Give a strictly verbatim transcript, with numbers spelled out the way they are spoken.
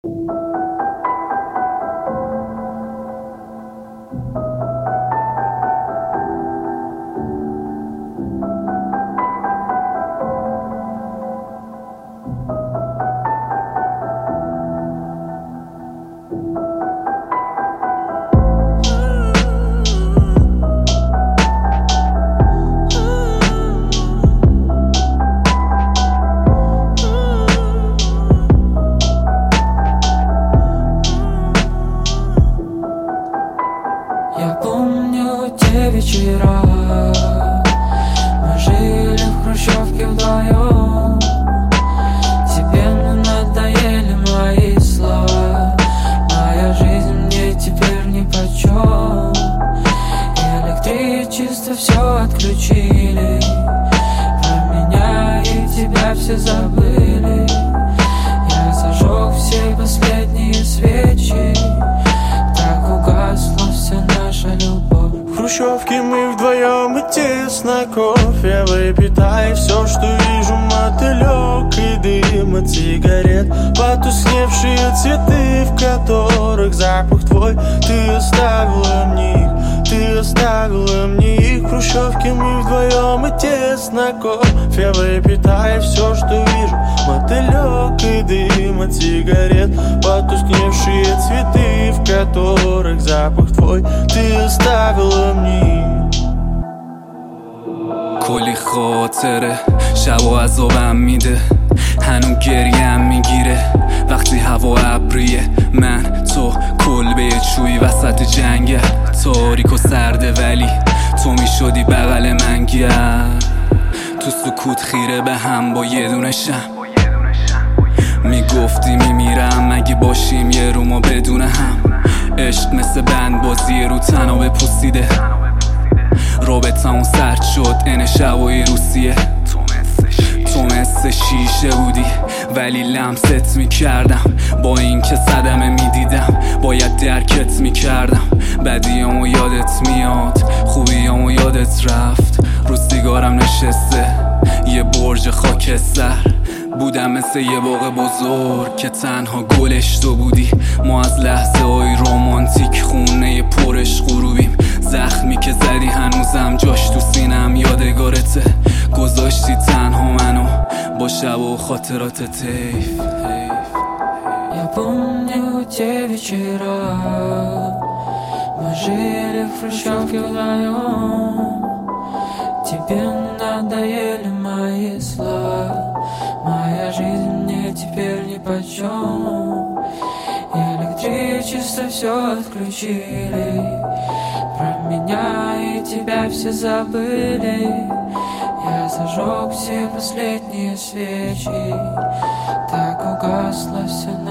Я помню те вечера, мы жили в хрущевке вдвоем. Тебе надоели мои слова, моя жизнь мне теперь нипочем. Электричество все отключили, про меня и тебя все забыли. Я зажег все последние свечи, так угасла вся наша любовь. В хрущевке мы вдвоем и тесно, кофе выпитай. Все, что вижу, мотылек и дым от сигарет. Потусневшие цветы, в которых запах твой. Ты оставила мне их, ты оставила мне их. В хрущевке мы вдвоем и тесно, кофе выпитай. Все, что вижу, мотылек и дым от сигарет. Потускневшие цветы, в которых запах твой. Ты оставила мне. کلی خاطره شب و عذابم میده، هنو گریم میگیره وقتی هوا ابریه. من تو کلبه چوی وسط جنگل، تاریک و سرده ولی تو میشدی بغل من گرم. تو سکوت خیره به هم با یه دونه شم، میگفتی میمیرم مگه باشیم یه رو ما بدون هم. عشق مثل بند بازی رو تنها بپوسیده، رابطمون سرد شد این شبای روسیه. تو مثل شیشه بودی ولی لمست میکردم، با این که صدمه میدیدم باید درکت میکردم. بدیامو یادت میاد، خوبیامو یادت رفت. رو سیگارم نشسته یه برج خاکستر، بودم مثل یه باغ بزرگ که تنها گلش تو بودی. ما از لحظه های رومانتیک خونه پرش غروبیم. زخمی که زدی هنوزم جاش تو سینم یادگارته. گذاشتی تنها منو با شب و خاطرات تیف. Я помню те вечера, мы жили в хрущевке вдвоем. Тебе надоели мои слова, моя жизнь мне теперь нипочем. Электричество все отключили, про меня и тебя все забыли. Я зажег все последние свечи, так угасла вся наша